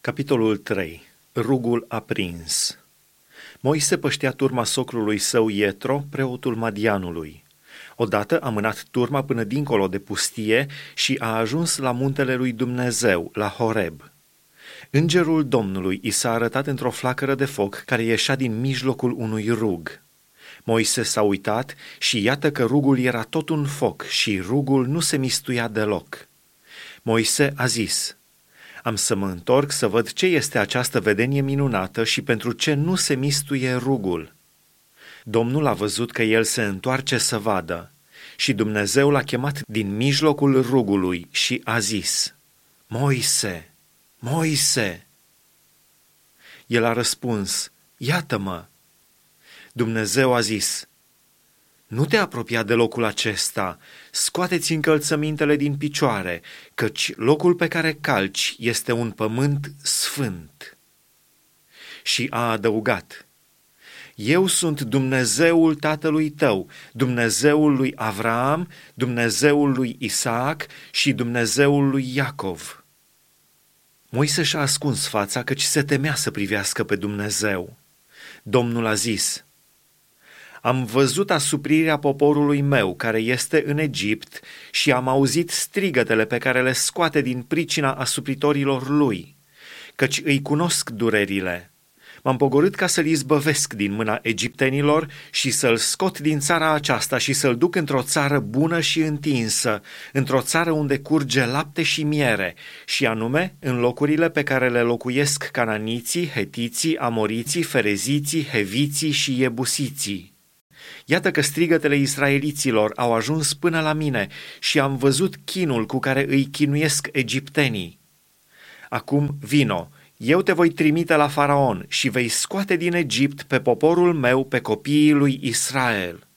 Capitolul 3. Rugul aprins. Moise păștea turma socrului său Ietro, preotul Madianului. Odată a mânat turma până dincolo de pustie și a ajuns la muntele lui Dumnezeu, la Horeb. Îngerul Domnului i s-a arătat într-o flacără de foc care ieșea din mijlocul unui rug. Moise s-a uitat și iată că rugul era tot un foc și rugul nu se mistuia deloc. Moise a zis: Am să mă întorc să văd ce este această vedenie minunată și pentru ce nu se mistuie rugul. Domnul a văzut că el se întoarce să vadă și Dumnezeu l-a chemat din mijlocul rugului și a zis: Moise, Moise! El a răspuns: Iată-mă! Dumnezeu a zis: Nu te apropia de locul acesta, scoateți încălțămintele din picioare, căci locul pe care calci este un pământ sfânt. Și a adăugat: Eu sunt Dumnezeul tatălui tău, Dumnezeul lui Avraam, Dumnezeul lui Isaac și Dumnezeul lui Iacov. Moise și-a ascuns fața, căci se temea să privească pe Dumnezeu. Domnul a zis: Am văzut asuprirea poporului meu care este în Egipt și am auzit strigătele pe care le scoate din pricina asupritorilor lui, căci îi cunosc durerile. M-am pogorât ca să-l izbăvesc din mâna egiptenilor și să-l scot din țara aceasta și să-l duc într-o țară bună și întinsă, într-o țară unde curge lapte și miere, și anume în locurile pe care le locuiesc cananiții, hetiții, amoriții, fereziții, heviții și iebusiții. Iată că strigătele israeliților au ajuns până la mine și am văzut chinul cu care îi chinuiesc egiptenii. Acum vino, eu te voi trimite la Faraon și vei scoate din Egipt pe poporul meu, pe copiii lui Israel.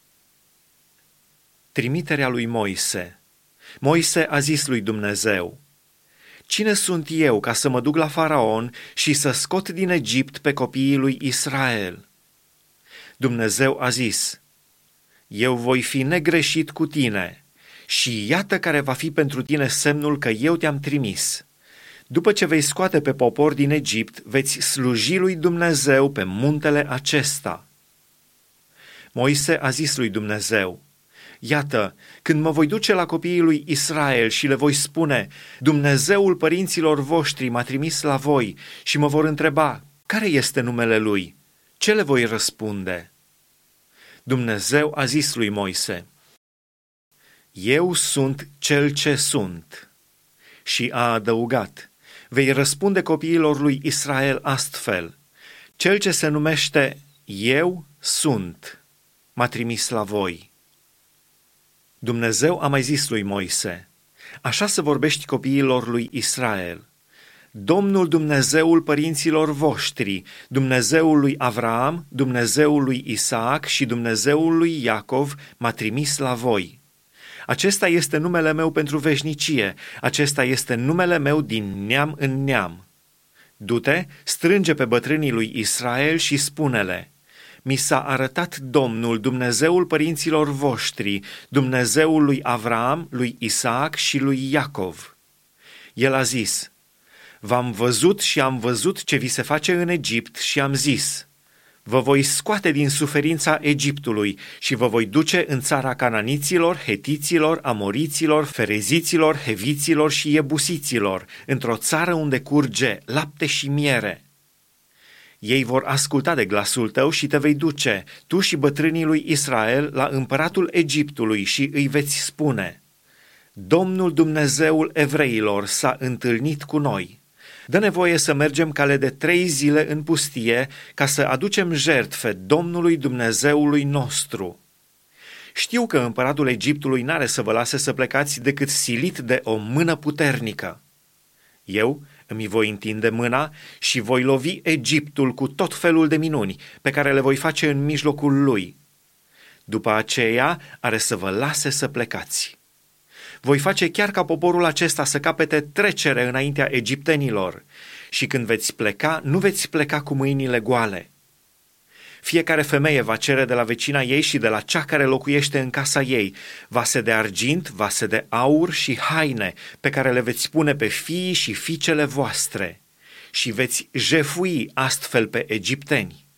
Trimiterea lui Moise. Moise a zis lui Dumnezeu: Cine sunt eu ca să mă duc la Faraon și să scot din Egipt pe copiii lui Israel? Dumnezeu a zis: Eu voi fi negreșit cu tine și iată care va fi pentru tine semnul că eu te-am trimis. După ce vei scoate pe popor din Egipt, veți sluji lui Dumnezeu pe muntele acesta. Moise a zis lui Dumnezeu: Iată, când mă voi duce la copiii lui Israel și le voi spune: Dumnezeul părinților voștri m-a trimis la voi, și mă vor întreba: Care este numele lui? Ce le voi răspunde? Dumnezeu a zis lui Moise: Eu sunt cel ce sunt. Și a adăugat: Vei răspunde copiilor lui Israel astfel: Cel ce se numește Eu sunt m-a trimis la voi. Dumnezeu a mai zis lui Moise: Așa să vorbești copiilor lui Israel: Domnul Dumnezeul părinților voștri, Dumnezeul lui Avraam, Dumnezeul lui Isaac și Dumnezeul lui Iacov m-a trimis la voi. Acesta este numele meu pentru veșnicie, acesta este numele meu din neam în neam. Du-te, strânge pe bătrânii lui Israel și spune-le: Mi s-a arătat Domnul, Dumnezeul părinților voștri, Dumnezeul lui Avraam, lui Isaac și lui Iacov. El a zis: V-am văzut și am văzut ce vi se face în Egipt și am zis: Vă voi scoate din suferința Egiptului și vă voi duce în țara cananiților, hetiților, amoriților, fereziților, heviților și iebusiților, într-o țară unde curge lapte și miere. Ei vor asculta de glasul tău și te vei duce, tu și bătrânii lui Israel, la împăratul Egiptului și îi veți spune: Domnul Dumnezeul evreilor s-a întâlnit cu noi. Dă-ne voie să mergem cale de 3 zile în pustie ca să aducem jertfe Domnului Dumnezeului nostru. Știu că împăratul Egiptului n-are să vă lase să plecați decât silit de o mână puternică. Eu îmi voi întinde mâna și voi lovi Egiptul cu tot felul de minuni pe care le voi face în mijlocul lui. După aceea are să vă lase să plecați. Voi face chiar ca poporul acesta să capete trecere înaintea egiptenilor și când veți pleca, nu veți pleca cu mâinile goale. Fiecare femeie va cere de la vecina ei și de la cea care locuiește în casa ei vase de argint, vase de aur și haine pe care le veți pune pe fiii și fiicele voastre. și veți jefui astfel pe egipteni.